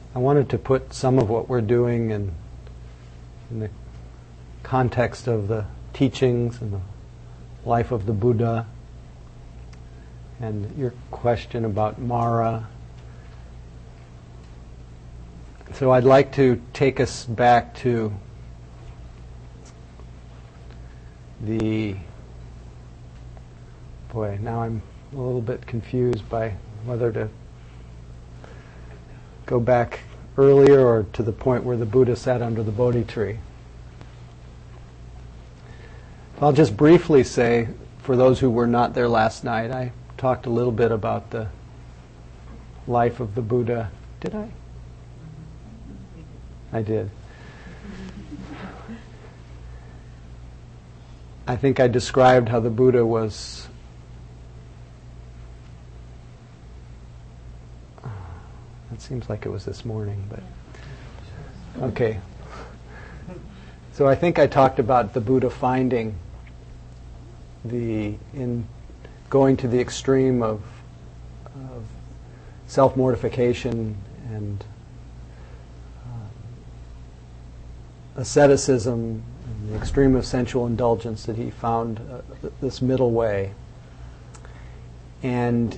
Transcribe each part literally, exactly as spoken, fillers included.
I wanted to put some of what we're doing in, in the context of the teachings and the life of the Buddha, and your question about Mara. So I'd like to take us back to the, boy, now I'm a little bit confused by whether to go back earlier or to the point where the Buddha sat under the Bodhi tree. I'll just briefly say, for those who were not there last night, I talked a little bit about the life of the Buddha. Did I? I did. I think I described how the Buddha was it seems like it was this morning, but okay. So I think I talked about the Buddha finding the in going to the extreme of, of self-mortification and uh, asceticism and the extreme of sensual indulgence, that he found uh, th- this middle way, and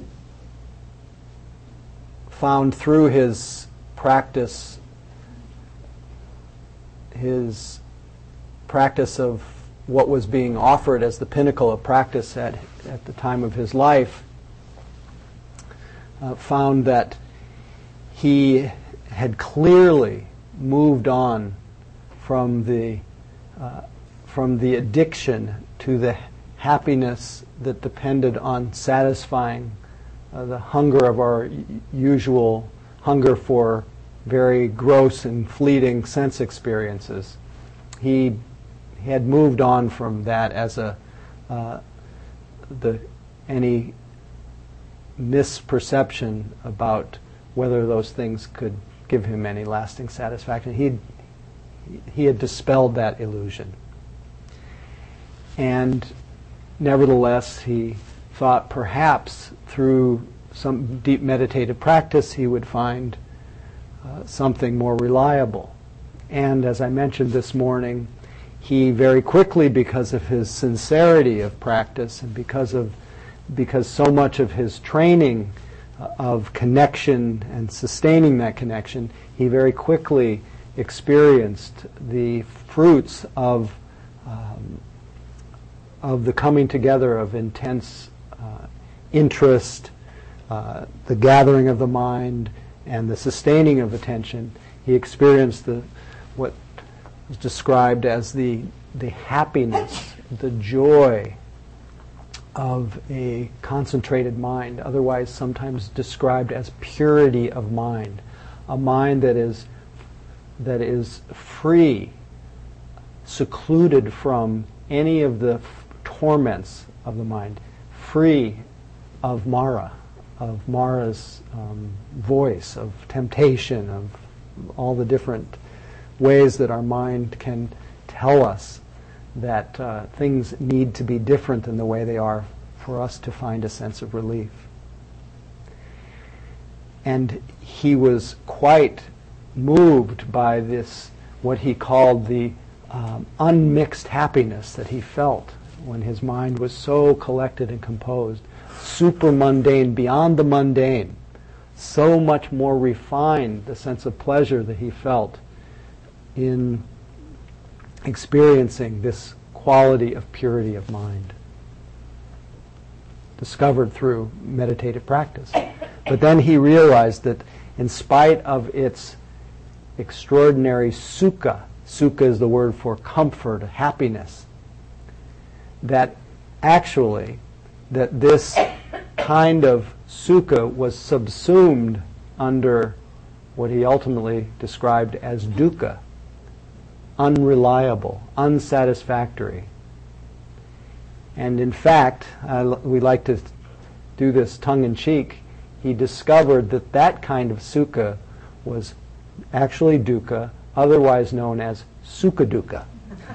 found through his practice, his practice of what was being offered as the pinnacle of practice at, at the time of his life, uh, found that he had clearly moved on from the uh, from the addiction to the happiness that depended on satisfying uh, the hunger of our y- usual hunger for very gross and fleeting sense experiences. He had moved on from that as a uh, the any misperception about whether those things could give him any lasting satisfaction. He he had dispelled that illusion, and nevertheless, he thought perhaps through some deep meditative practice he would find uh, something more reliable. And as I mentioned this morning, he very quickly, because of his sincerity of practice and because of because so much of his training uh, of connection and sustaining that connection, he very quickly experienced the fruits of um, of the coming together of intense uh, interest, uh, the gathering of the mind, and the sustaining of attention. He experienced the what was described as the the happiness, the joy of a concentrated mind, otherwise sometimes described as purity of mind, a mind that is that is free, secluded from any of the f- torments of the mind, free of Mara, of Mara's um, voice, of temptation, of all the different ways that our mind can tell us that uh, things need to be different than the way they are for us to find a sense of relief. And he was quite moved by this, what he called the um, unmixed happiness that he felt when his mind was so collected and composed, super mundane, beyond the mundane, so much more refined, the sense of pleasure that he felt in experiencing this quality of purity of mind, discovered through meditative practice. But then he realized that in spite of its extraordinary sukha, sukha is the word for comfort, happiness, that actually that this kind of sukha was subsumed under what he ultimately described as dukkha, unreliable, unsatisfactory. And in fact, uh, we like to do this tongue-in-cheek, he discovered that that kind of sukha was actually dukkha, otherwise known as sukha dukkha.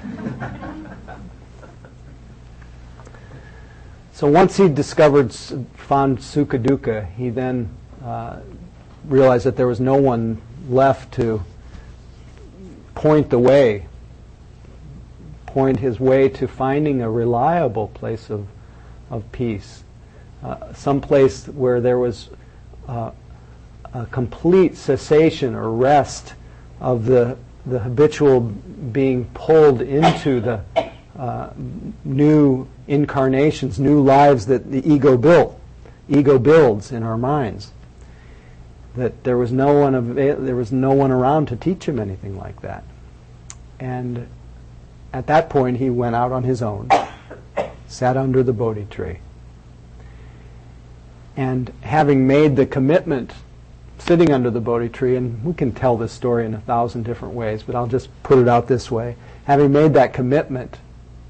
So once he discovered, found sukha dukkha, he then uh, realized that there was no one left to point the way, point his way to finding a reliable place of, of peace, uh, some place where there was uh, a complete cessation or rest of the the habitual being pulled into the uh, new incarnations, new lives that the ego built, ego builds in our minds. That there was no one avail- there was no one around to teach him anything like that, and at that point he went out on his own, sat under the Bodhi tree, and having made the commitment, sitting under the Bodhi tree, and we can tell this story in a thousand different ways, but I'll just put it out this way. Having made that commitment,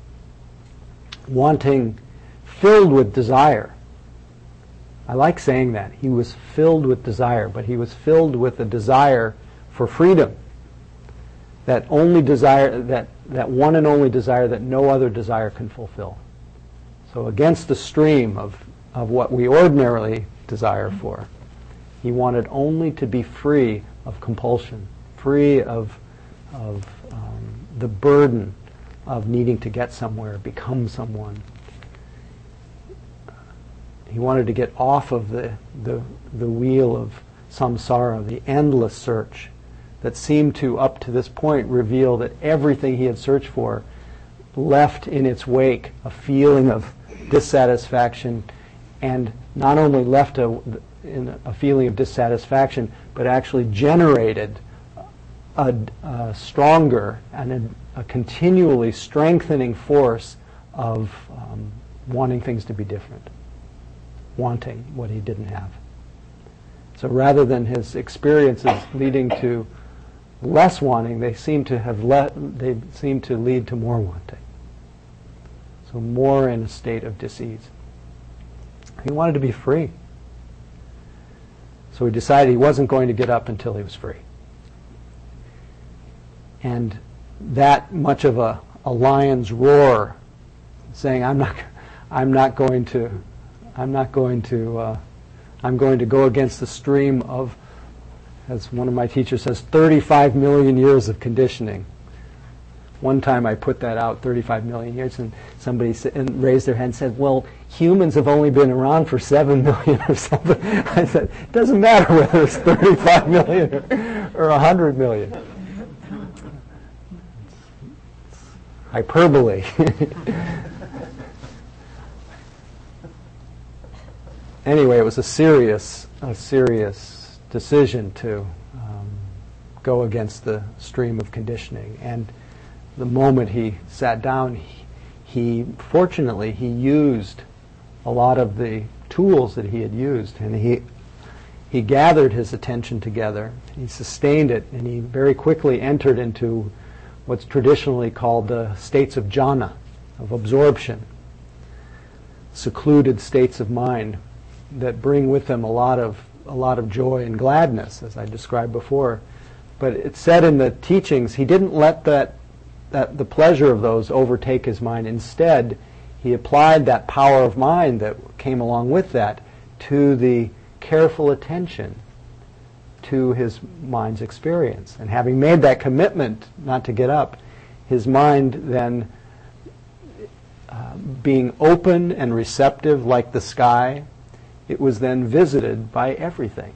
wanting, filled with desire. I like saying that. He was filled with desire, but he was filled with a desire for freedom. That only desire, that, that one and only desire that no other desire can fulfill. So against the stream of, of what we ordinarily desire for, he wanted only to be free of compulsion, free of, of um, the burden of needing to get somewhere, become someone. He wanted to get off of the, the, the wheel of samsara, the endless search that seemed to, up to this point, reveal that everything he had searched for left in its wake a feeling of dissatisfaction, and not only left a, in a feeling of dissatisfaction, but actually generated a, a stronger and a, a continually strengthening force of um, wanting things to be different, wanting what he didn't have. So rather than his experiences leading to less wanting, they seem to have le- they seem to lead to more wanting. So more in a state of dis-ease. He wanted to be free. So he decided he wasn't going to get up until he was free. And that much of a, a lion's roar, saying, "I'm not, I'm not going to, I'm not going to, uh, I'm going to go against the stream of," as one of my teachers says, thirty-five million years of conditioning. One time I put that out, thirty-five million years, and somebody sa- and raised their hand and said, "Well, humans have only been around for seven million or something." I said, it doesn't matter whether it's thirty-five million or, or one hundred million. It's hyperbole. Anyway, it was a serious, a serious decision to um, go against the stream of conditioning. And the moment he sat down, he, he fortunately he used a lot of the tools that he had used, and he he gathered his attention together, he sustained it, and he very quickly entered into what's traditionally called the states of jhana, of absorption, secluded states of mind that bring with them a lot of a lot of joy and gladness, as I described before. But it said in the teachings, he didn't let that that the pleasure of those overtake his mind. Instead, he applied that power of mind that came along with that to the careful attention to his mind's experience. And having made that commitment not to get up, his mind then, uh, being open and receptive like the sky, it was then visited by everything.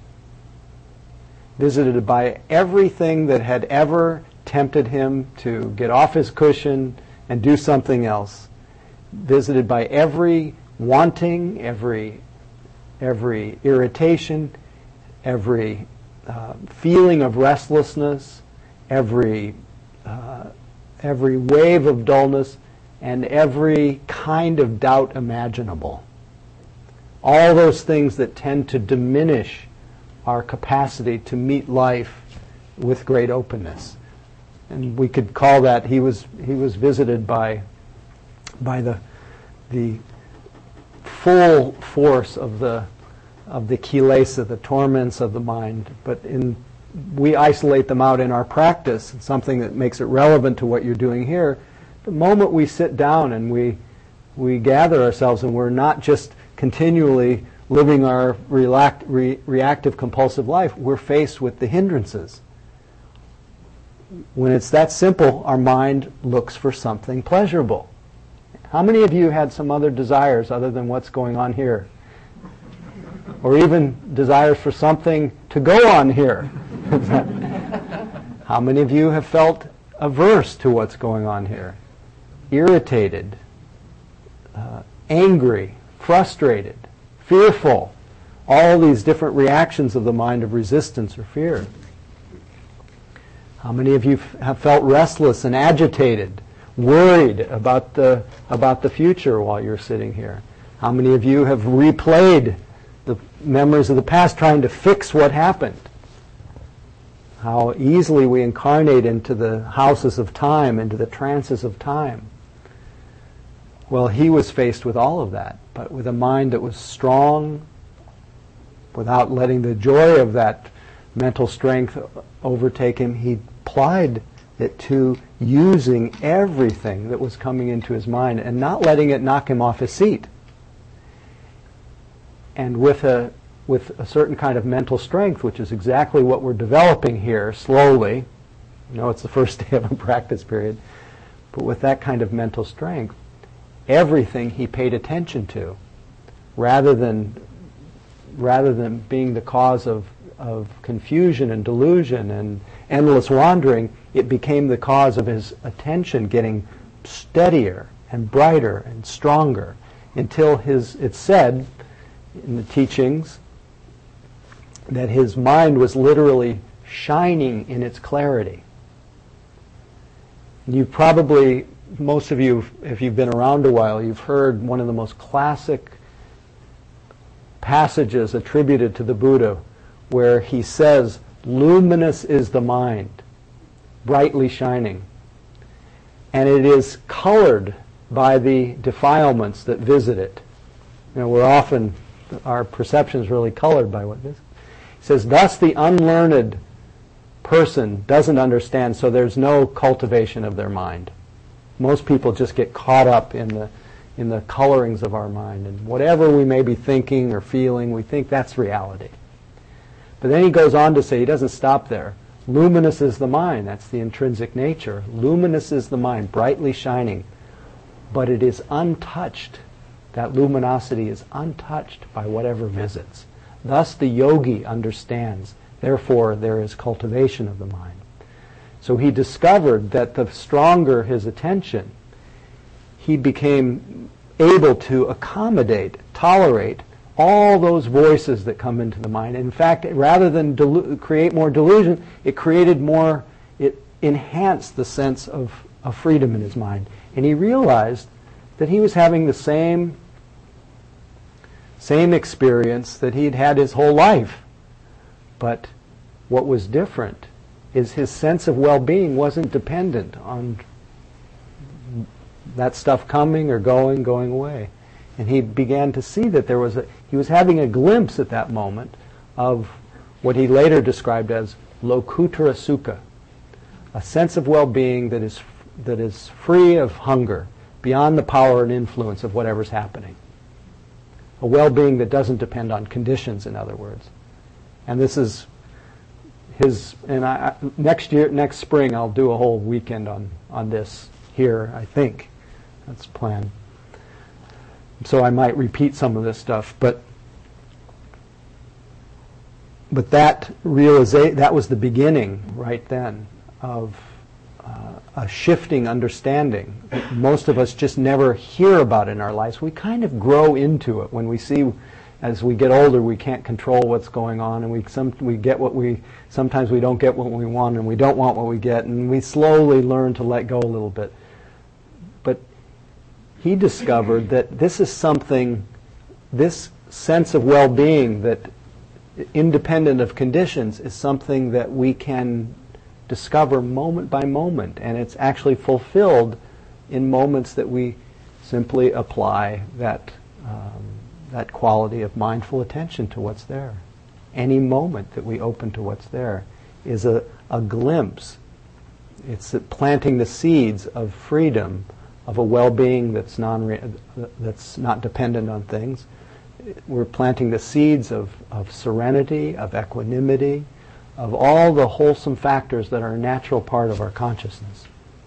Visited by everything that had ever tempted him to get off his cushion and do something else. Visited by every wanting, every every irritation, every uh, feeling of restlessness, every uh, every wave of dullness, and every kind of doubt imaginable. All those things that tend to diminish our capacity to meet life with great openness. And we could call that, he was he was visited by by the the full force of the of the kilesa, the torments of the mind. But in we isolate them out in our practice, something that makes it relevant to what you're doing here. The moment we sit down and we we gather ourselves and we're not just continually living our relact, re, reactive compulsive life, we're faced with the hindrances. when it's that simple, our mind looks for something pleasurable. How many of you had some other desires other than what's going on here? Or even desires for something to go on here? How many of you have felt averse to what's going on here? Irritated, uh, angry, frustrated, fearful, all these different reactions of the mind of resistance or fear. How many of you f- have felt restless and agitated, worried about the about the future while you're sitting here? How many of you have replayed the memories of the past trying to fix what happened? How easily we incarnate into the houses of time, into the trances of time. Well, he was faced with all of that, but with a mind that was strong, without letting the joy of that mental strength overtake him. He applied it to using everything that was coming into his mind and not letting it knock him off his seat. And with a with a certain kind of mental strength, which is exactly what we're developing here slowly. You know, it's the first day of a practice period. But with that kind of mental strength, everything he paid attention to, rather than rather than being the cause of, of confusion and delusion and endless wandering, it became the cause of his attention getting steadier and brighter and stronger until his, it's said in the teachings that his mind was literally shining in its clarity. You probably, most of you, if you've been around a while, you've heard one of the most classic passages attributed to the Buddha where he says, luminous is the mind, brightly shining. And it is colored by the defilements that visit it. You know, we're often, our perception is really colored by what this. He says, thus the unlearned person doesn't understand, so there's no cultivation of their mind. Most people just get caught up in the in the colorings of our mind, and whatever we may be thinking or feeling, we think that's reality. But then he goes on to say, he doesn't stop there. Luminous is the mind, that's the intrinsic nature. Luminous is the mind, brightly shining, but it is untouched. That luminosity is untouched by whatever visits. Thus the yogi understands, therefore there is cultivation of the mind. So he discovered that the stronger his attention, he became able to accommodate, tolerate all those voices that come into the mind. In fact, rather than delu- create more delusion, it created more, it enhanced the sense of, of freedom in his mind. And he realized that he was having the same, same experience that he'd had his whole life. But what was different is his sense of well-being wasn't dependent on that stuff coming or going, going away. And he began to see that there was a, he was having a glimpse at that moment of what he later described as lokuttara sukha, a sense of well-being that is that is free of hunger, beyond the power and influence of whatever's happening. A well-being that doesn't depend on conditions, in other words. And this is his, and I, next year, next spring, I'll do a whole weekend on, on this here, I think. That's the plan. So I might repeat some of this stuff, but but that realization, that was the beginning right then of uh, a shifting understanding. Most of us just never hear about it in our lives. We kind of grow into it when we see, as we get older, we can't control what's going on, and we some we get what we sometimes we don't get what we want, and we don't want what we get, and we slowly learn to let go a little bit. But he discovered that this is something, this sense of well-being that, independent of conditions, is something that we can discover moment by moment, and it's actually fulfilled in moments that we simply apply that um, that quality of mindful attention to what's there. Any moment that we open to what's there is a, a glimpse. It's planting the seeds of freedom, of a well-being that's non that's not dependent on things. We're planting the seeds of, of serenity, of equanimity, of all the wholesome factors that are a natural part of our consciousness.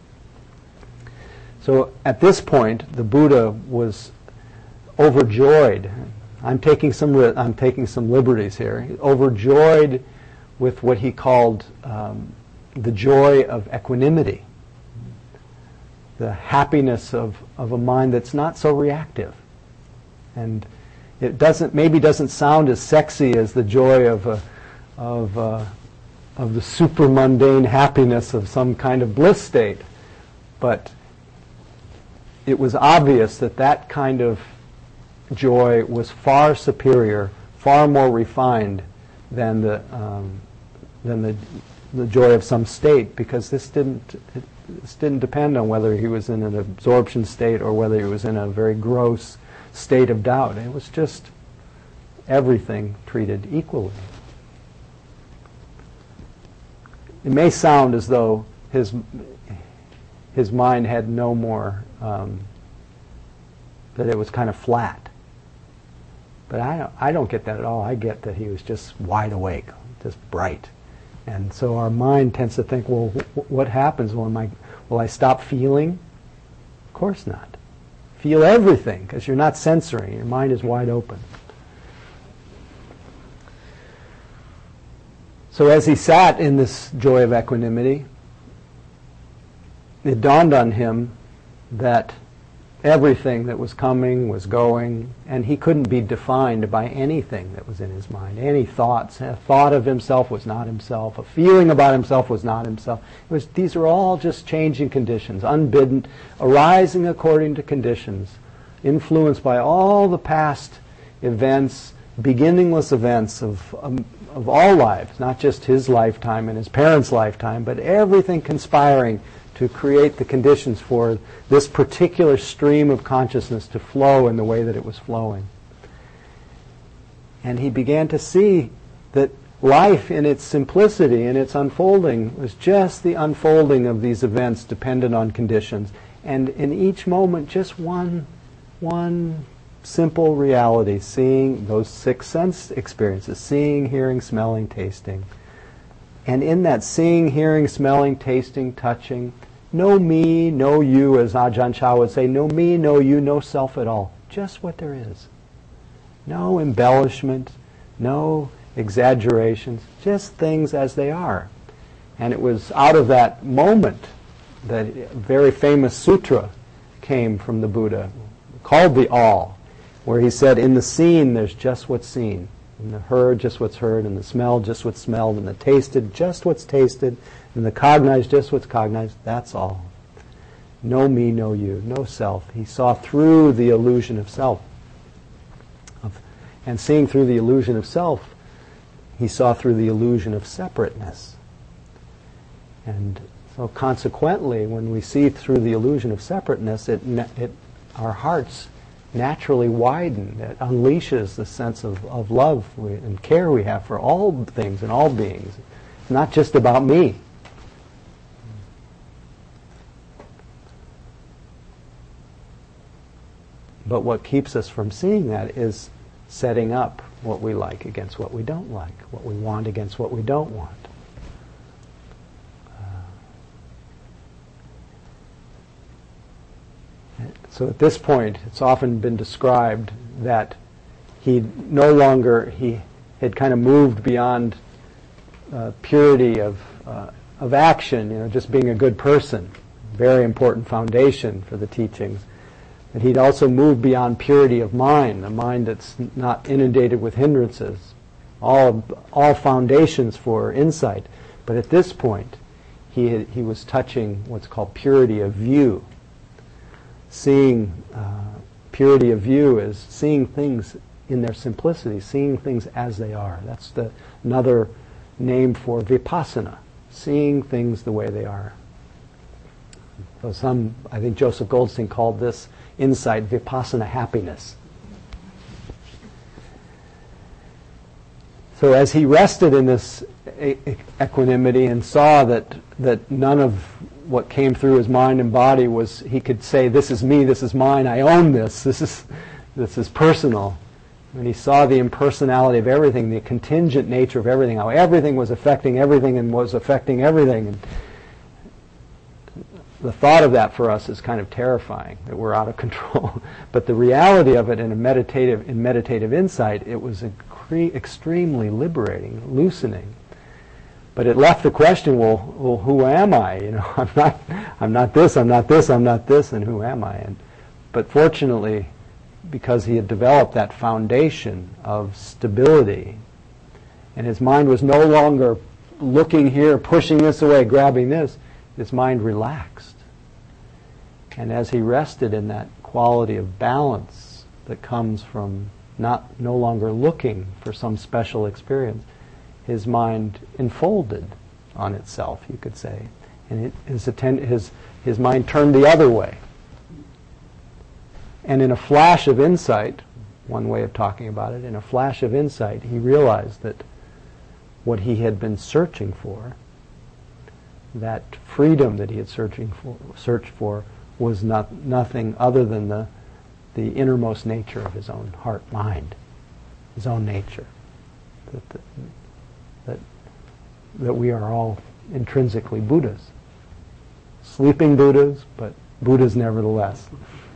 So at this point, the Buddha was overjoyed. I'm taking some ri- I'm taking some liberties here. Overjoyed with what he called um, the joy of equanimity, the happiness of, of a mind that's not so reactive. And it doesn't maybe doesn't sound as sexy as the joy of a, of uh, of the super mundane happiness of some kind of bliss state, but it was obvious that that kind of joy was far superior, far more refined than the um, than the the joy of some state, because this didn't it, this didn't depend on whether he was in an absorption state or whether he was in a very gross state of doubt. It was just everything treated equally. It may sound as though his his mind had no more, um, that it was kind of flat. But I don't, I don't get that at all. I get that he was just wide awake, just bright. And so our mind tends to think, well, wh- what happens when I, will I stop feeling? Of course not. Feel everything, because you're not censoring. Your mind is wide open. So as he sat in this joy of equanimity, it dawned on him that everything that was coming was going, and he couldn't be defined by anything that was in his mind. Any thoughts, a thought of himself was not himself. A feeling about himself was not himself. It was, these are all just changing conditions, unbidden, arising according to conditions, influenced by all the past events, beginningless events of, um, of all lives, not just his lifetime and his parents' lifetime, but everything conspiring to create the conditions for this particular stream of consciousness to flow in the way that it was flowing. And he began to see that life in its simplicity, in its unfolding, was just the unfolding of these events dependent on conditions. And in each moment, just one, one simple reality, seeing those six sense experiences, seeing, hearing, smelling, tasting. And in that seeing, hearing, smelling, tasting, touching, no me, no you, as Ajahn Chah would say, no me, no you, no self at all. Just what there is. No embellishment, no exaggerations, just things as they are. And it was out of that moment that a very famous sutra came from the Buddha, called the All, where he said, in the seen, there's just what's seen. In the heard, just what's heard. In the smell, just what's smelled. In the tasted, just what's tasted. In the cognized, just what's cognized. That's all. No me, no you, no self. He saw through the illusion of self. Of, and seeing through the illusion of self, he saw through the illusion of separateness. And so consequently, when we see through the illusion of separateness, it, it our hearts naturally widen. It unleashes the sense of, of love we, and care we have for all things and all beings. It's not just about me. But what keeps us from seeing that is setting up what we like against what we don't like, what we want against what we don't want. So at this point, it's often been described that he no longer, he had kind of moved beyond uh, purity of uh, of action, you know, just being a good person, very important foundation for the teachings. And he'd also moved beyond purity of mind, a mind that's not inundated with hindrances, all all foundations for insight. But at this point, he had, he was touching what's called purity of view. Seeing uh, purity of view is seeing things in their simplicity, seeing things as they are. That's the another name for vipassana, seeing things the way they are. So some, I think Joseph Goldstein called this insight vipassana happiness. So as he rested in this e- equanimity and saw that that none of what came through his mind and body was, he could say, this is me, this is mine, I own this, this is this is personal. when he saw the impersonality of everything, the contingent nature of everything, how everything was affecting everything and was affecting everything. And the thought of that for us is kind of terrifying, that we're out of control. But the reality of it in a meditative, in meditative insight, it was incre- extremely liberating, loosening. But it left the question, well, well, who am I? You know, I'm not, I'm not this, I'm not this, I'm not this, and who am I? And, but fortunately, because he had developed that foundation of stability, and his mind was no longer looking here, pushing this away, grabbing this, his mind relaxed. And as he rested in that quality of balance that comes from not no longer looking for some special experience, his mind enfolded on itself, you could say. And it, his, atten- his, his mind turned the other way. And in a flash of insight, one way of talking about it, in a flash of insight, he realized that what he had been searching for, that freedom that he had searching for, searched for, was not nothing other than the, the innermost nature of his own heart-mind, his own nature. That, that, that, that we are all intrinsically Buddhas. Sleeping Buddhas, but Buddhas nevertheless.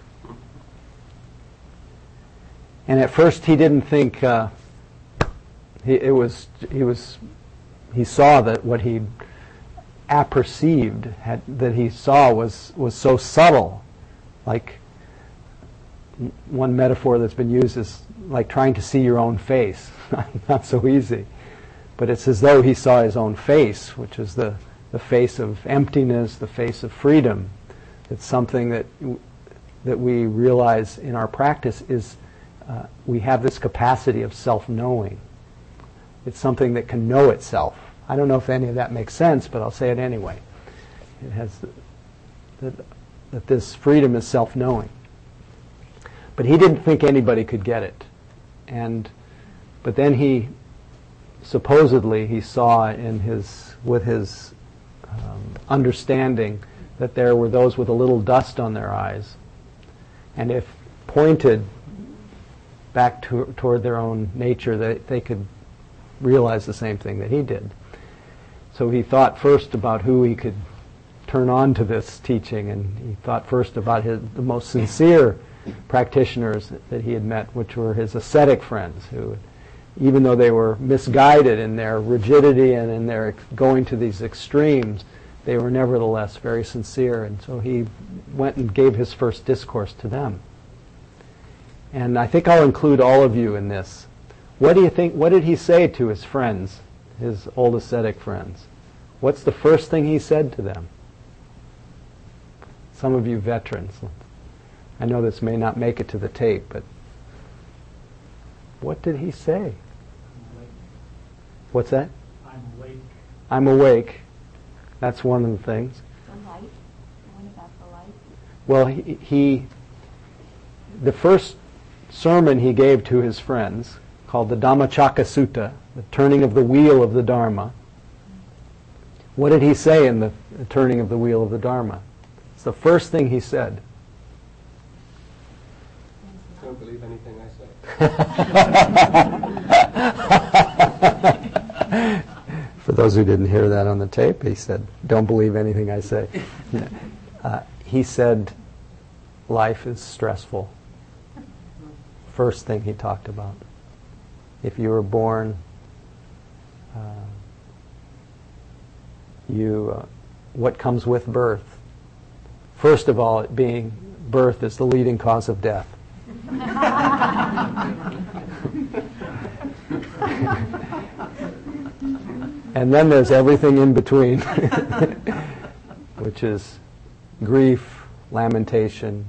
And at first he didn't think, uh, he, it was, he was, he saw that what he apperceived, had, that he saw was, was so subtle. Like one metaphor that's been used is like trying to see your own face. Not so easy. But it's as though he saw his own face, which is the, the face of emptiness, the face of freedom. It's something that, that we realize in our practice is Uh, we have this capacity of self-knowing. It's something that can know itself. I don't know if any of that makes sense, but I'll say it anyway. It has the, that, that this freedom is self-knowing. But he didn't think anybody could get it. And but then he supposedly he saw in his with his um, understanding that there were those with a little dust on their eyes, and if pointed back to, toward their own nature, that they could realize the same thing that he did. So he thought first about who he could turn on to this teaching, and he thought first about his, the most sincere practitioners that he had met, which were his ascetic friends, who, even though they were misguided in their rigidity and in their going to these extremes, they were nevertheless very sincere. And so he went and gave his first discourse to them. And I think I'll include all of you in this. What do you think, what did he say to his friends, his old ascetic friends? What's the first thing he said to them? Some of you veterans. I know this may not make it to the tape, but what did he say? What's that? I'm awake. I'm awake. That's one of the things. The light? What about the light? Well, he, he the first sermon he gave to his friends, called the Dhammacakka Sutta, the turning of the wheel of the Dharma. What did he say in the, the turning of the wheel of the Dharma? It's the first thing he said. Don't believe anything I say. For those who didn't hear that on the tape, he said, don't believe anything I say. Uh, he said, life is stressful. First thing he talked about. If you were born, uh, you, uh, what comes with birth? First of all, it being birth is the leading cause of death. And then there's everything in between, which is grief, lamentation,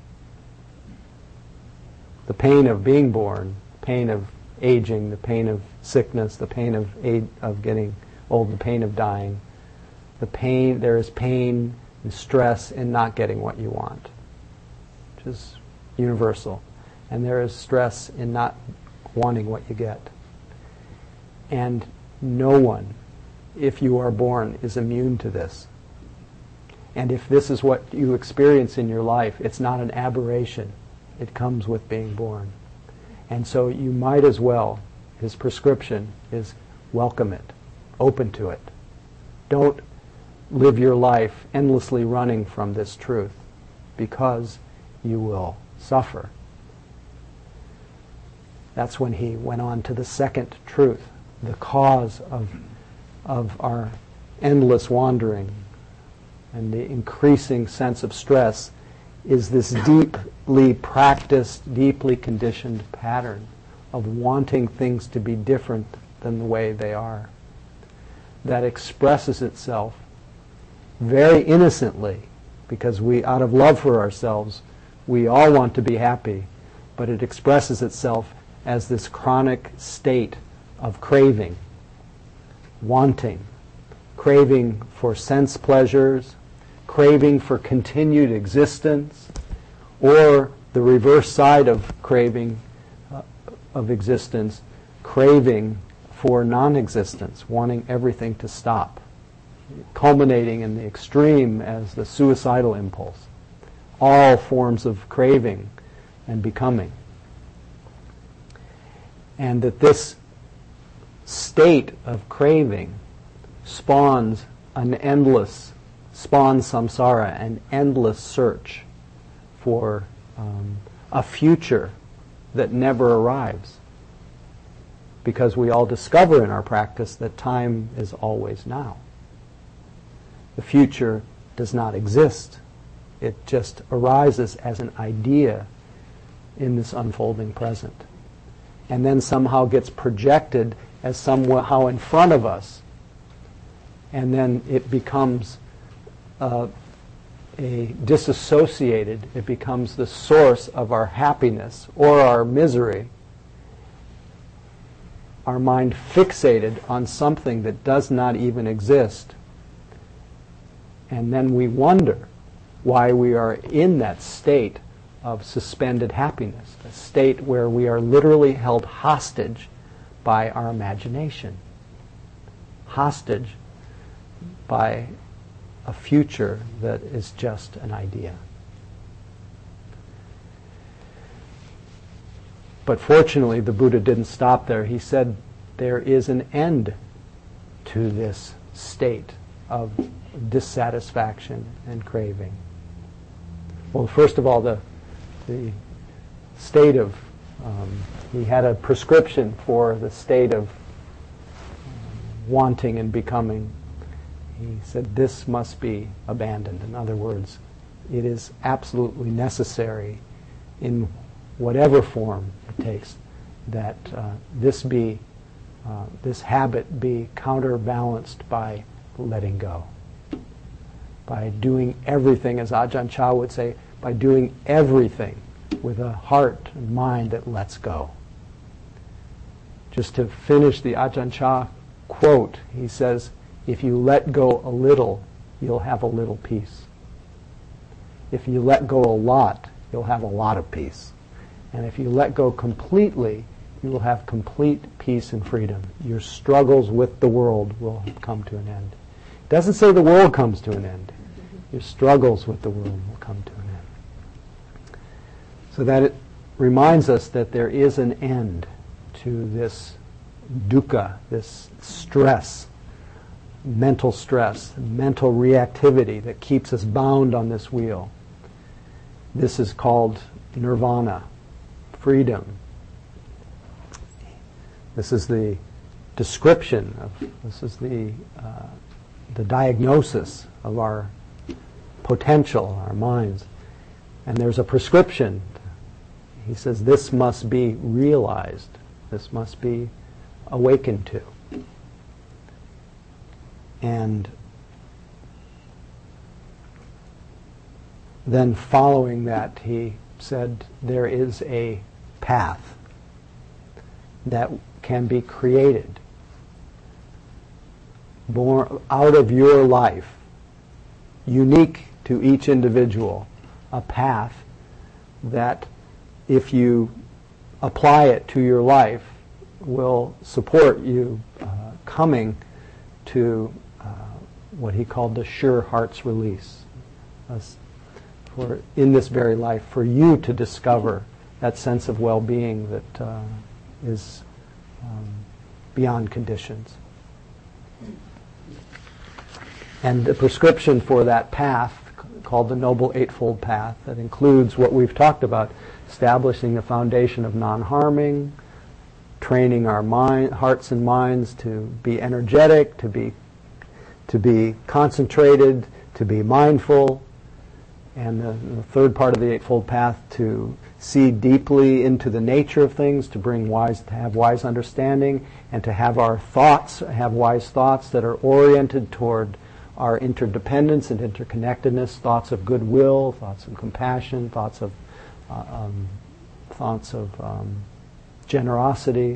the pain of being born, pain of aging, the pain of sickness, the pain of age, of getting old, the pain of dying. The pain, there is pain and stress in not getting what you want, which is universal. And there is stress in not wanting what you get. And no one, if you are born, is immune to this. And if this is what you experience in your life, it's not an aberration. It comes with being born. And so you might as well, his prescription is welcome it, open to it. Don't live your life endlessly running from this truth, because you will suffer. That's when he went on to the second truth, the cause of, of our endless wandering and the increasing sense of stress is this deeply practiced, deeply conditioned pattern of wanting things to be different than the way they are, that expresses itself very innocently, because we, out of love for ourselves, we all want to be happy, but it expresses itself as this chronic state of craving, wanting, craving for sense pleasures, craving for continued existence, or the reverse side of craving uh, of existence, craving for non-existence, wanting everything to stop, culminating in the extreme as the suicidal impulse. All forms of craving and becoming. And that this state of craving spawns an endless, spawns samsara, an endless search for um, a future that never arrives. Because we all discover in our practice that time is always now. The future does not exist. It just arises as an idea in this unfolding present. And then somehow gets projected as somehow in front of us. And then it becomes uh, a disassociated, it becomes the source of our happiness or our misery. Our mind fixated on something that does not even exist. And then we wonder why we are in that state of suspended happiness, a state where we are literally held hostage by our imagination, hostage by a future that is just an idea. But fortunately, the Buddha didn't stop there. He said there is an end to this state of dissatisfaction and craving. Well, first of all, the the state of um, he had a prescription for the state of um, wanting and becoming. He said this must be abandoned. In other words, it is absolutely necessary, in whatever form it takes, that uh, this be uh, this habit be counterbalanced by letting go, by doing everything, as Ajahn Chah would say, by doing everything with a heart and mind that lets go. Just to finish the Ajahn Chah quote, he says, if you let go a little, you'll have a little peace. If you let go a lot, you'll have a lot of peace. And if you let go completely, you will have complete peace and freedom. Your struggles with the world will come to an end. It doesn't say the world comes to an end. Your struggles with the world will come to an end. So that it reminds us that there is an end to this dukkha, this stress, mental stress, mental reactivity that keeps us bound on this wheel. This is called nirvana, freedom. This is the description of, this is the uh, the diagnosis of our potential, our minds. And there's a prescription. He says this must be realized. This must be awakened to. And then following that, he said there is a path that can be created born out of your life, unique to each individual, a path that, if you apply it to your life, will support you uh, coming to uh, what he called the sure heart's release. Uh, for in this very life, for you to discover that sense of well-being that uh, is um, beyond conditions. And the prescription for that path, called the Noble Eightfold Path, that includes what we've talked about, establishing the foundation of non-harming, training our mind, hearts and minds to be energetic, to be to be concentrated, to be mindful, and the, the third part of the Eightfold Path, to see deeply into the nature of things, to bring wise, to have wise understanding, and to have our thoughts, have wise thoughts that are oriented toward our interdependence and interconnectedness, thoughts of goodwill, thoughts of compassion, thoughts of uh, um, thoughts of um, generosity.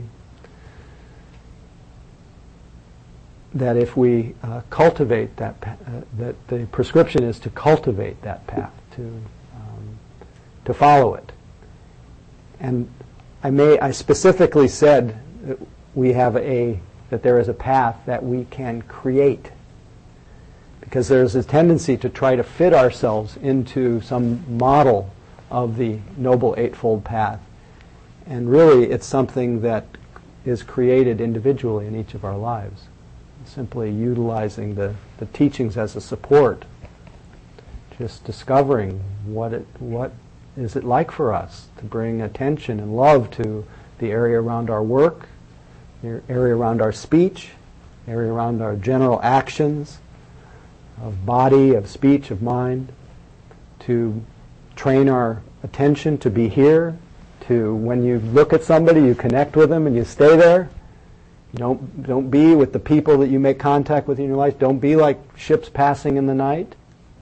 That if we uh, cultivate that, pa- uh, that the prescription is to cultivate that path, to um, to follow it. And I may I specifically said that we have a that there is a path that we can create, because there's a tendency to try to fit ourselves into some model of the Noble Eightfold Path, and really it's something that is created individually in each of our lives. Simply utilizing the, the teachings as a support, just discovering what it what is it like for us to bring attention and love to the area around our work, the area around our speech, area around our general actions of body, of speech, of mind, to train our attention to be here, to when you look at somebody, you connect with them and you stay there. Don't don't be with the people that you make contact with in your life. Don't be like ships passing in the night.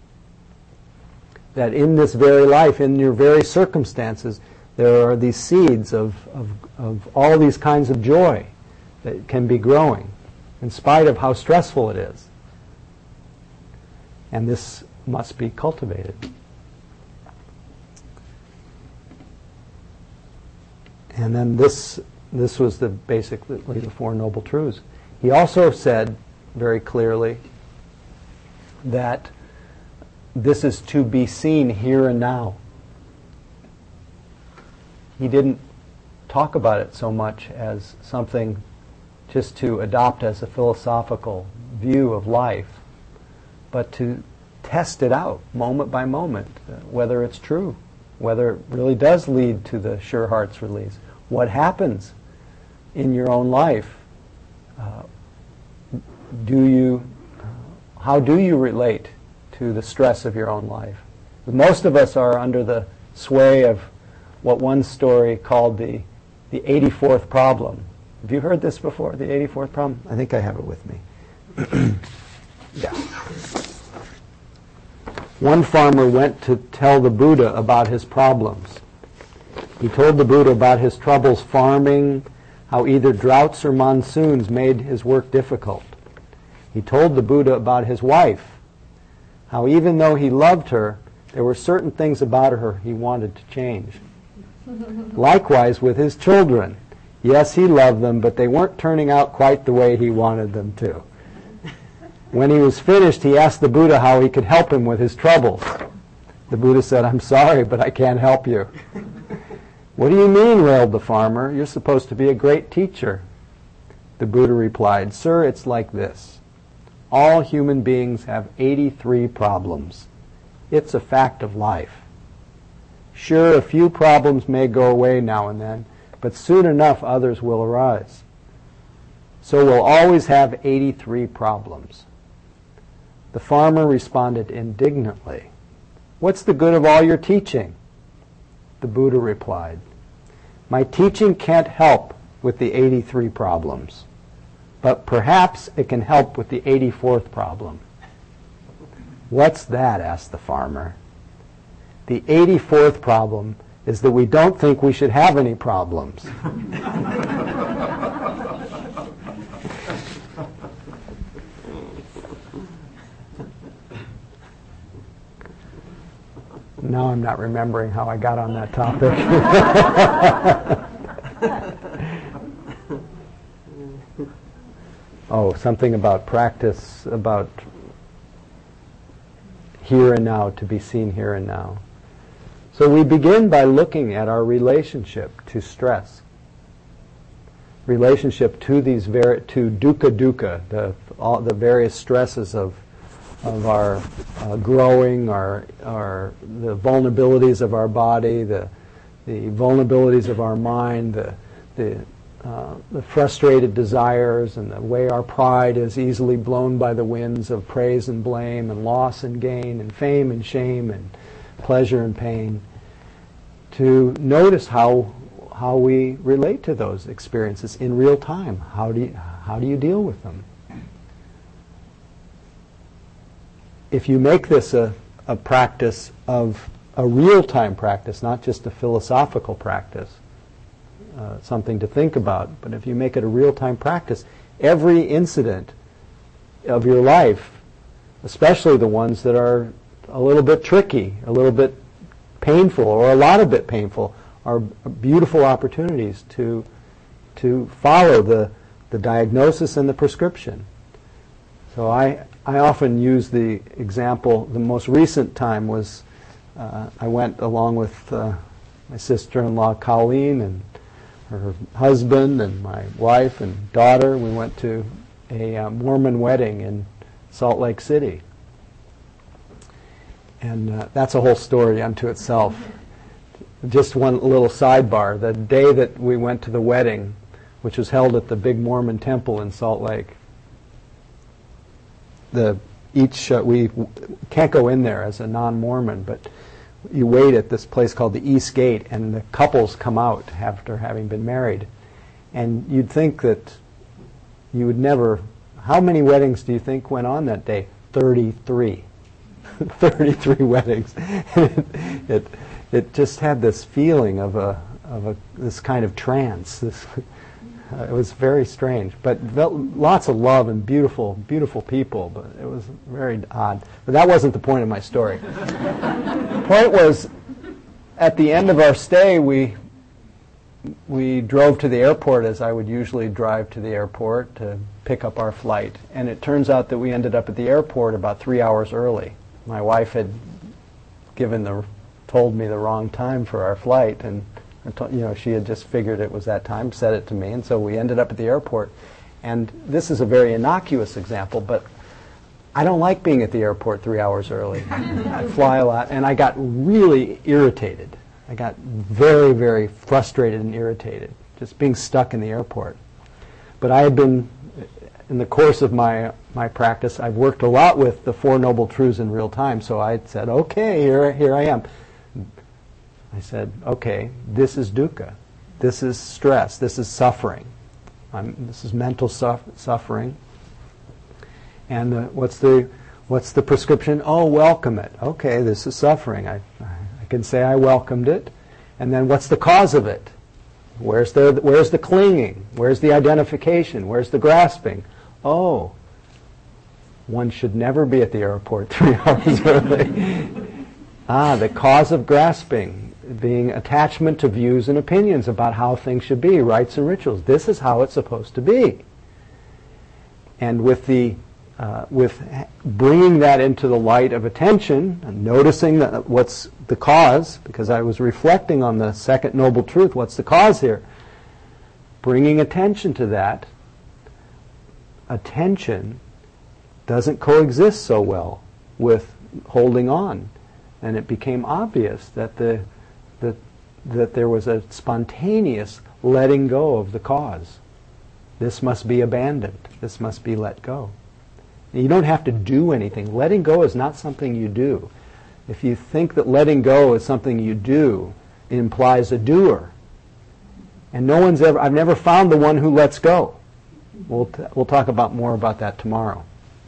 That in this very life, in your very circumstances, there are these seeds of, of, of all these kinds of joy that can be growing, in spite of how stressful it is. And this must be cultivated. And then this... This was the basically the Four Noble Truths. He also said very clearly that this is to be seen here and now. He didn't talk about it so much as something just to adopt as a philosophical view of life, but to test it out moment by moment, uh, whether it's true, whether it really does lead to the sure heart's release. What happens in your own life? Uh, do you, how do you relate to the stress of your own life? Most of us are under the sway of what one story called the the eighty-fourth problem. Have you heard this before, the eighty-fourth problem? I think I have it with me. Yeah. One farmer went to tell the Buddha about his problems. He told the Buddha about his troubles farming, how either droughts or monsoons made his work difficult. He told the Buddha about his wife, how even though he loved her, there were certain things about her he wanted to change. Likewise with his children. Yes, he loved them, but they weren't turning out quite the way he wanted them to. When he was finished, he asked the Buddha how he could help him with his troubles. The Buddha said, "I'm sorry, but I can't help you." "What do you mean?" wailed the farmer. "You're supposed to be a great teacher." The Buddha replied, "Sir, it's like this. All human beings have eighty-three problems. It's a fact of life. Sure, a few problems may go away now and then, but soon enough others will arise. So we'll always have eighty-three problems." The farmer responded indignantly, "What's the good of all your teaching?" The Buddha replied, "My teaching can't help with the eighty-three problems, but perhaps it can help with the eighty-fourth problem." "What's that?" asked the farmer. "The eighty-fourth problem is that we don't think we should have any problems." Now I'm not remembering how I got on that topic. Oh, something about practice, about here and now, to be seen here and now. So we begin by looking at our relationship to stress, relationship to these ver- to dukkha dukkha, the all the various stresses of of our uh, growing, our our the vulnerabilities of our body, the the vulnerabilities of our mind, the the uh, the frustrated desires, and the way our pride is easily blown by the winds of praise and blame, and loss and gain, and fame and shame, and pleasure and pain. To notice how how we relate to those experiences in real time. How do you, how do you deal with them? If you make this a, a practice of a real-time practice, not just a philosophical practice, uh, something to think about, but if you make it a real-time practice, every incident of your life, especially the ones that are a little bit tricky, a little bit painful, or a lot of bit painful, are beautiful opportunities to to follow the the diagnosis and the prescription. So I I often use the example. The most recent time was uh, I went along with uh, my sister-in-law Colleen and her husband and my wife and daughter. We went to a uh, Mormon wedding in Salt Lake City, and uh, that's a whole story unto itself. Just one little sidebar. The day that we went to the wedding, which was held at the big Mormon temple in Salt Lake, the each uh, we w- can't go in there as a non-Mormon, but you wait at this place called the East Gate, and the couples come out after having been married. And you'd think that you would never... How many weddings do you think went on that day? thirty-three. thirty-three weddings. it, it It just had this feeling of a of a this kind of trance. This uh, it was very strange, but lots of love and beautiful, beautiful people. But it was very odd. But that wasn't the point of my story. The point was, at the end of our stay, we we drove to the airport, as I would usually drive to the airport to pick up our flight. And it turns out that we ended up at the airport about three hours early. My wife had given the told me the wrong time for our flight, and you know she had just figured it was that time, said it to me, and so we ended up at the airport. And this is a very innocuous example, but I don't like being at the airport three hours early. I fly a lot, and I got really irritated. I got very, very frustrated and irritated, just being stuck in the airport. But I had been, in the course of my my practice, I've worked a lot with the Four Noble Truths in real time, so I said, okay, here, here I am. I said, okay, this is dukkha. This is stress. This is suffering. I'm, this is mental suf- suffering. And the, what's the what's the prescription? Oh, welcome it. Okay, this is suffering. I, I can say I welcomed it. And then what's the cause of it? Where's the where's the clinging? Where's the identification? Where's the grasping? Oh, one should never be at the airport three hours early. Ah, the cause of grasping being attachment to views and opinions about how things should be, rites and rituals. This is how it's supposed to be. And with the uh, with bringing that into the light of attention and noticing that what's the cause, because I was reflecting on the second noble truth, what's the cause here? Bringing attention to that, attention doesn't coexist so well with holding on. And it became obvious that the that that there was a spontaneous letting go of the cause. This must be abandoned. This must be let go. You don't have to do anything. Letting go is not something you do. If you think that letting go is something you do, it implies a doer. And no one's ever, I've never found the one who lets go. We'll t- we'll talk about more about that tomorrow.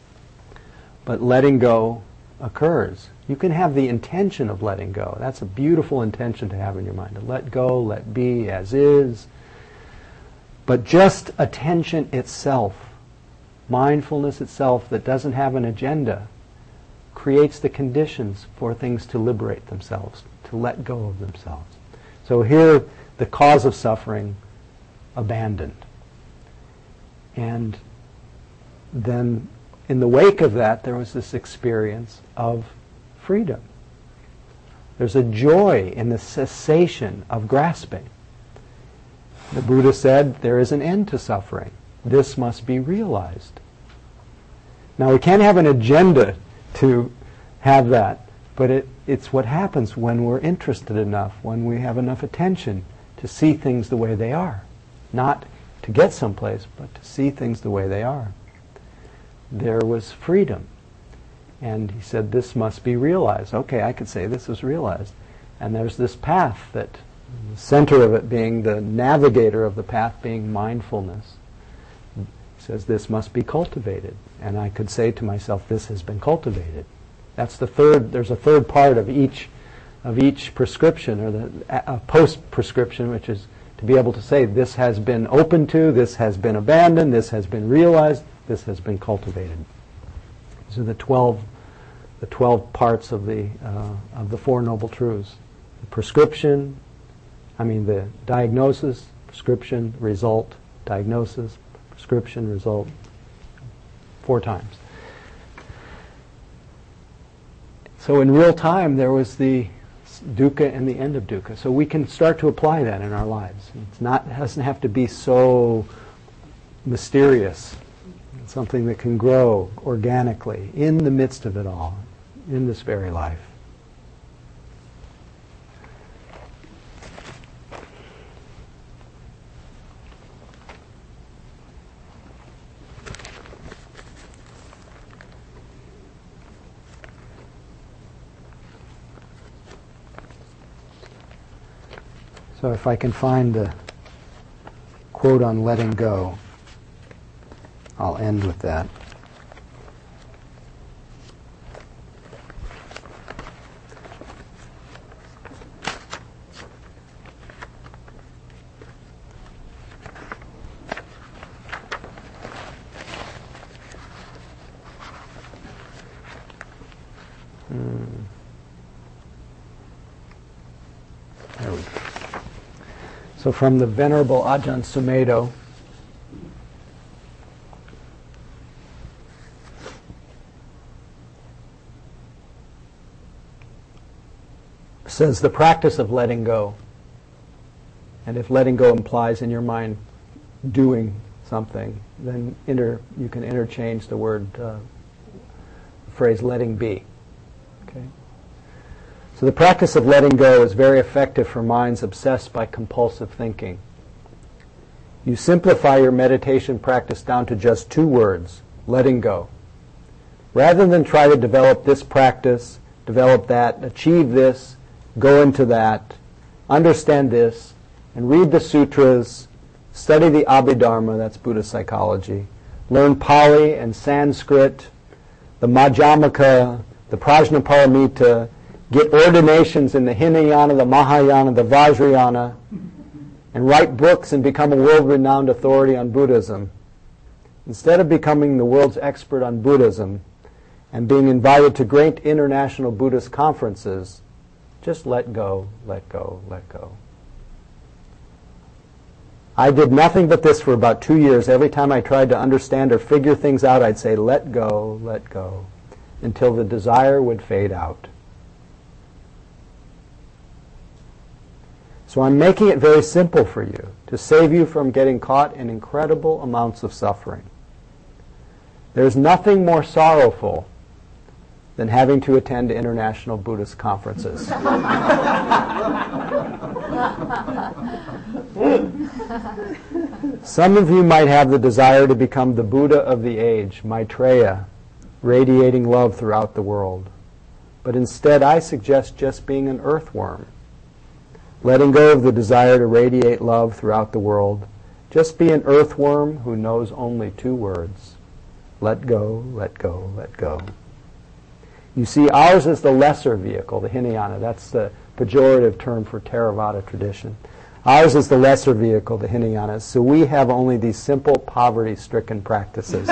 But letting go occurs. You can have the intention of letting go. That's a beautiful intention to have in your mind. To let go, let be as is. But just attention itself, mindfulness itself that doesn't have an agenda, creates the conditions for things to liberate themselves, to let go of themselves. So here, the cause of suffering, abandoned. And then in the wake of that, there was this experience of freedom. There's a joy in the cessation of grasping. The Buddha said there is an end to suffering. This must be realized. Now we can't have an agenda to have that, but it, it's what happens when we're interested enough, when we have enough attention to see things the way they are. Not to get someplace, but to see things the way they are. There was freedom. And he said, this must be realized. Okay, I could say this is realized. And there's this path that, the center of it being the navigator of the path being mindfulness. He says, this must be cultivated. And I could say to myself, this has been cultivated. That's the third, there's a third part of each of each prescription, or the a post-prescription, which is to be able to say, this has been opened to, this has been abandoned, this has been realized, this has been cultivated. These are the twelve, the twelve parts of the uh, of the Four Noble Truths. The prescription, I mean the diagnosis, prescription, result, diagnosis, prescription, result, four times. So in real time, there was the dukkha and the end of dukkha. So we can start to apply that in our lives. It's not, it doesn't have to be so mysterious. It's something that can grow organically in the midst of it all, in this very life. So if I can find the quote on letting go, I'll end with that. Hmm. There we go. So from the Venerable Ajahn Sumedho, says the practice of letting go. And if letting go implies in your mind doing something, then inter, you can interchange the word, uh, the phrase letting be. Okay? So the practice of letting go is very effective for minds obsessed by compulsive thinking. You simplify your meditation practice down to just two words, letting go. Rather than try to develop this practice, develop that, achieve this, go into that, understand this, and read the sutras, study the Abhidharma, that's Buddhist psychology, learn Pali and Sanskrit, the Madhyamaka, the Prajnaparamita, get ordinations in the Hinayana, the Mahayana, the Vajrayana, and write books and become a world-renowned authority on Buddhism. Instead of becoming the world's expert on Buddhism and being invited to great international Buddhist conferences, just let go, let go, let go. I did nothing but this for about two years. Every time I tried to understand or figure things out, I'd say, let go, let go, until the desire would fade out. So I'm making it very simple for you to save you from getting caught in incredible amounts of suffering. There's nothing more sorrowful than having to attend international Buddhist conferences. Some of you might have the desire to become the Buddha of the age, Maitreya, radiating love throughout the world. But instead, I suggest just being an earthworm, letting go of the desire to radiate love throughout the world. Just be an earthworm who knows only two words. Let go, let go, let go. You see, ours is the lesser vehicle, the Hinayana. That's the pejorative term for Theravada tradition. Ours is the lesser vehicle, the Hinayana. So we have only these simple, poverty-stricken practices.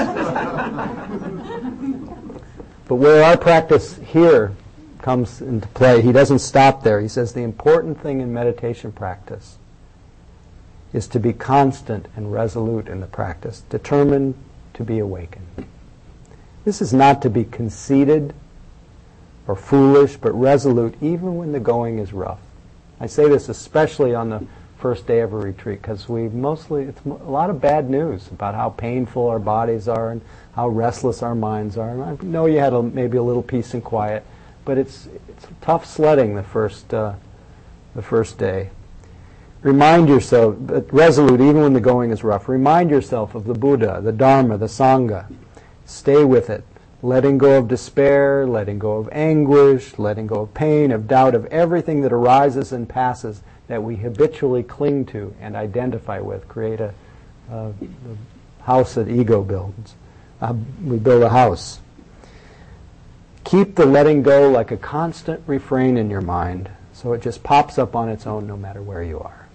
But where our practice here comes into play, he doesn't stop there. He says the important thing in meditation practice is to be constant and resolute in the practice, determined to be awakened. This is not to be conceited, or foolish, but resolute even when the going is rough. I say this especially on the first day of a retreat, because we mostly, it's a lot of bad news about how painful our bodies are and how restless our minds are. And I know you had a, maybe a little peace and quiet, but it's it's tough sledding the first uh, the first day. Remind yourself, resolute even when the going is rough. Remind yourself of the Buddha, the Dharma, the Sangha. Stay with it, letting go of despair, letting go of anguish, letting go of pain, of doubt, of everything that arises and passes that we habitually cling to and identify with, create a, a, a house that ego builds. Uh, we build a house. Keep the letting go like a constant refrain in your mind, so it just pops up on its own no matter where you are.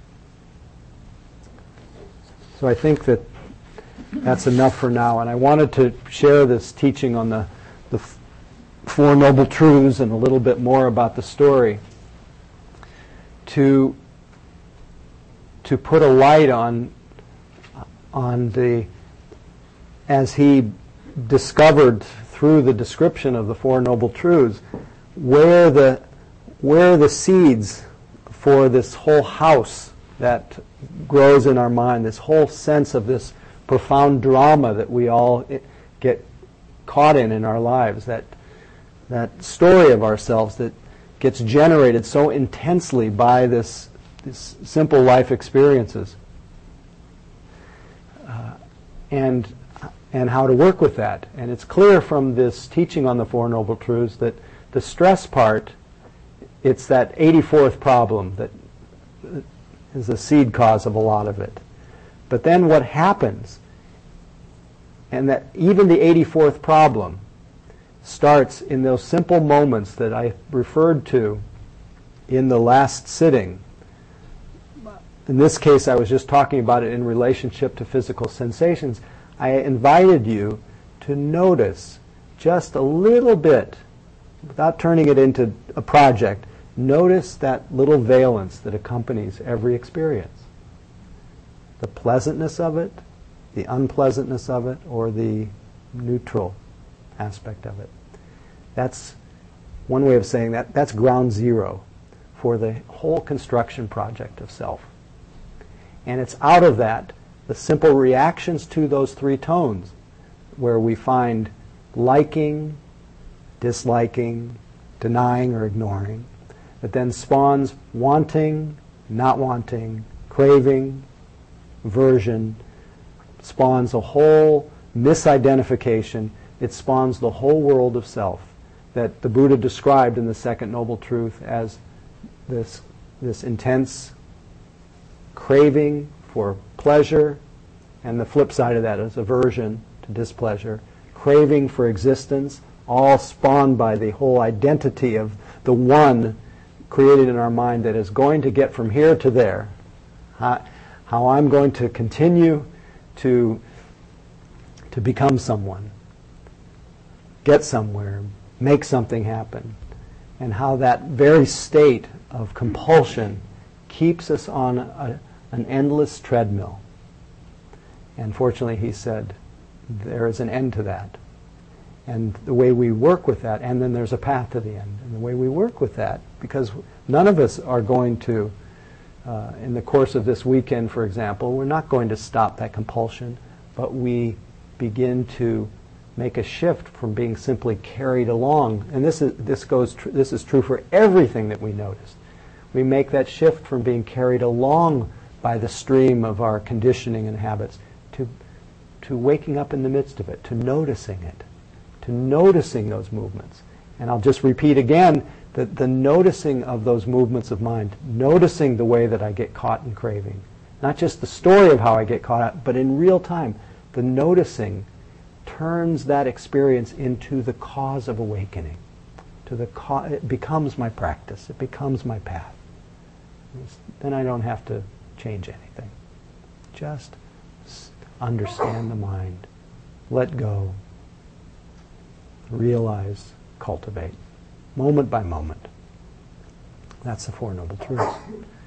So I think that that's enough for now, and I wanted to share this teaching on the, the Four Noble Truths and a little bit more about the story to to put a light on on the, as he discovered through the description of the Four Noble Truths, where the where the seeds for this whole house that grows in our mind, this whole sense of this profound drama that we all get caught in in our lives, that that story of ourselves that gets generated so intensely by this, this simple life experiences, uh, and and how to work with that. And it's clear from this teaching on the Four Noble Truths that the stress part, it's that eighty-fourth problem that is the seed cause of a lot of it. But then what happens, and that even the eighty-fourth problem starts in those simple moments that I referred to in the last sitting. In this case, I was just talking about it in relationship to physical sensations. I invited you to notice just a little bit, without turning it into a project, notice that little valence that accompanies every experience. The pleasantness of it, the unpleasantness of it, or the neutral aspect of it. That's one way of saying that. That's ground zero for the whole construction project of self. And it's out of that, the simple reactions to those three tones, where we find liking, disliking, denying or ignoring, that then spawns wanting, not wanting, craving, aversion, spawns a whole misidentification. It spawns the whole world of self that the Buddha described in the Second Noble Truth as this, this intense craving for pleasure, and the flip side of that is aversion to displeasure, craving for existence, all spawned by the whole identity of the one created in our mind that is going to get from here to there. How, how I'm going to continue to, to become someone, get somewhere, make something happen, and how that very state of compulsion keeps us on a, an endless treadmill. And fortunately, he said, there is an end to that. And the way we work with that, and then there's a path to the end. And the way we work with that, because none of us are going to, uh, in the course of this weekend, for example, we're not going to stop that compulsion, but we begin to make a shift from being simply carried along. And this is this goes tr- this is true for everything that we notice. We make that shift from being carried along by the stream of our conditioning and habits to to waking up in the midst of it, to noticing it, to noticing those movements. And I'll just repeat again that the noticing of those movements of mind, noticing the way that I get caught in craving, not just the story of how I get caught up, but in real time, the noticing turns that experience into the cause of awakening. To the co- it becomes my practice. It becomes my path. Then I don't have to change anything. Just understand the mind. Let go. Realize. Cultivate. Moment by moment. That's the Four Noble Truths.